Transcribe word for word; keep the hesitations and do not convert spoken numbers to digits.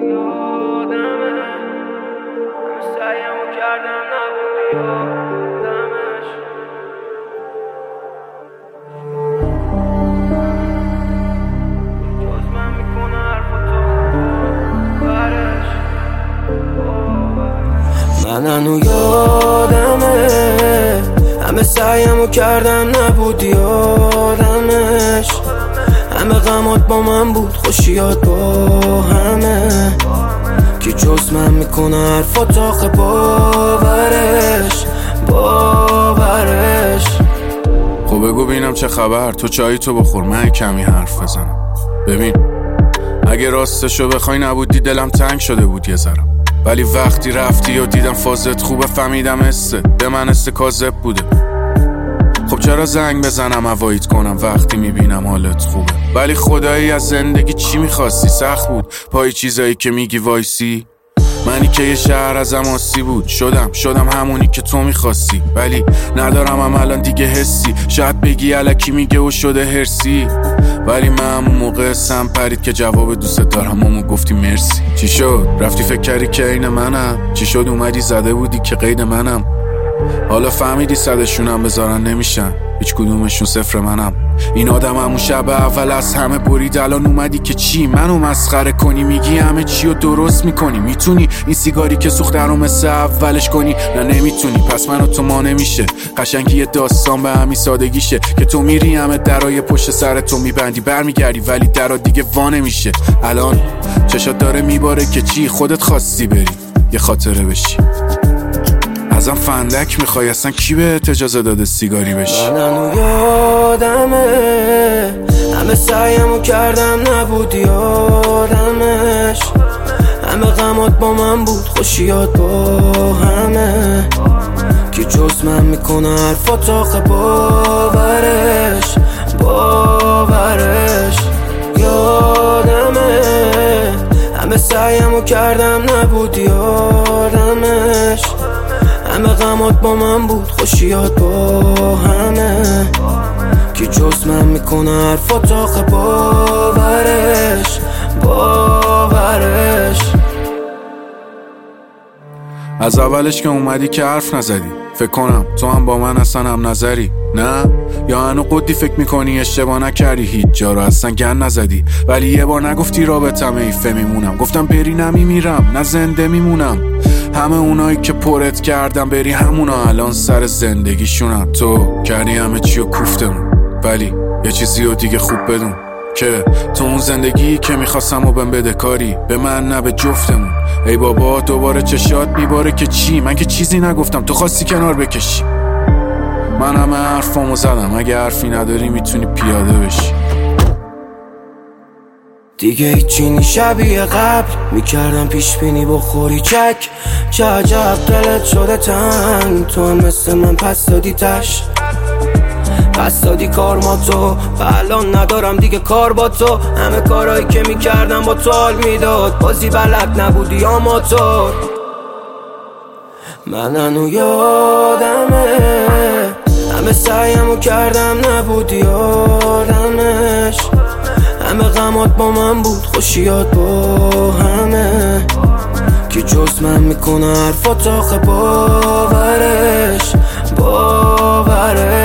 یادمه همه سعیمو کردم نبودی یادمش جز من میکنه حرفاتو برش من هنو یادمه همه سعیمو کردم نبودی یادمش همه غمات با من بود خوشیات با همه کی جز من میکنه حرفات آخه باورش باورش خب بگو ببینم چه خبر، تو چایی تو بخور من کمی حرف بزنم. ببین اگه راستشو بخوای نبودی دلم تنگ شده بود یه ذره، ولی وقتی رفتی و دیدم فازت خوبه فهمیدم استه به من استه کاذب بوده. خب چرا زنگ بزنم اوایت کنم وقتی میبینم حالت خوبه، ولی خدایی از زندگی چی میخواستی؟ سخت بود پای چیزایی که میگی وایسی. منی که یه شهر ازم آسی بود شدم شدم همونی که تو میخواستی، ولی ندارم هم الان دیگه حسی. شاید بگی الکی میگه و شده هرسی، ولی من همون موقع سم پرید که جواب دوست دارم همون گفتی مرسی. چی شد رفتی فکر کردی که این منم؟ چی شد اومدی زده بودی که قید منم؟ حالا فهمیدی صدشونم بذارن نمیشن هیچ کدومشون صفر منم. این آدم همون شب اول از همه برید، الان اومدی که چی منو مسخره کنی؟ میگی همه چی رو درست میکنی، میتونی این سیگاری که سوخته رو مثل اولش کنی؟ نه نمیتونی، پس منو تو ما نمیشه. قشنگی یه داستان به همین سادگیشه که تو میری همه درای پشت سر تو میبندی برمیگردی ولی درا دیگه وا نمیشه. الان چشات داره میباره که چی خودت خواستی بری یه خاطره بشی. ازم فندک میخوای؟ اصلا کی بهت اجازه داده سیگاری بشی؟ من هنو یادمه همه سعیمو کردم نبودی یادمش همه غمات با من بود خوشیات با همه کی جز من میکنه حرفات آخه باورش باورش یادمه همه سعیمو کردم نبودی یادمش همه غمات با من بود خوشیات با همه کی جز من میکنه حرفات آخه باورش باورش. از اولش که اومدی که حرف نزدی، فکر کنم تو هم با من اصلا هم نظری. نه یا هنو قدی فکر میکنی اشتباه نکردی هیچ جا رو اصلا گن نزدی، ولی یه بار نگفتی رابطم ایفه میمونم. گفتم بری نمیمیرم نه زنده میمونم. همه اونایی که پرت کردم بری همونا الان سر زندگیشونن. تو کردی همه چی رو کوفتمون، ولی یه چیزی رو دیگه خوب بدون که تو اون زندگی که میخواستم و بهم بده کاری به من نه به جفتمون. ای بابا دوباره چشات میباره که چی؟ من که چیزی نگفتم تو خواستی کنار بکشی. من همه حرفامو زدم، اگه حرفی نداری میتونی پیاده بشی. دیگه هیچی نی شبیه قبل میکردم پیش بینی بخوری چک. چه عجب دلت شده تنگ تو هم مثل من پس دادی تش پس دادی کار ما تو و الان ندارم دیگه کار با تو. همه کارهایی که میکردم با تو حال میداد بازی بلد نبودی آماتور. من هنو یادمه همه سعیمو کردم نبودی یادمش همه غمات با من بود خوشیات با همه کی جز من میکنه حرفات آخه باورش باورش.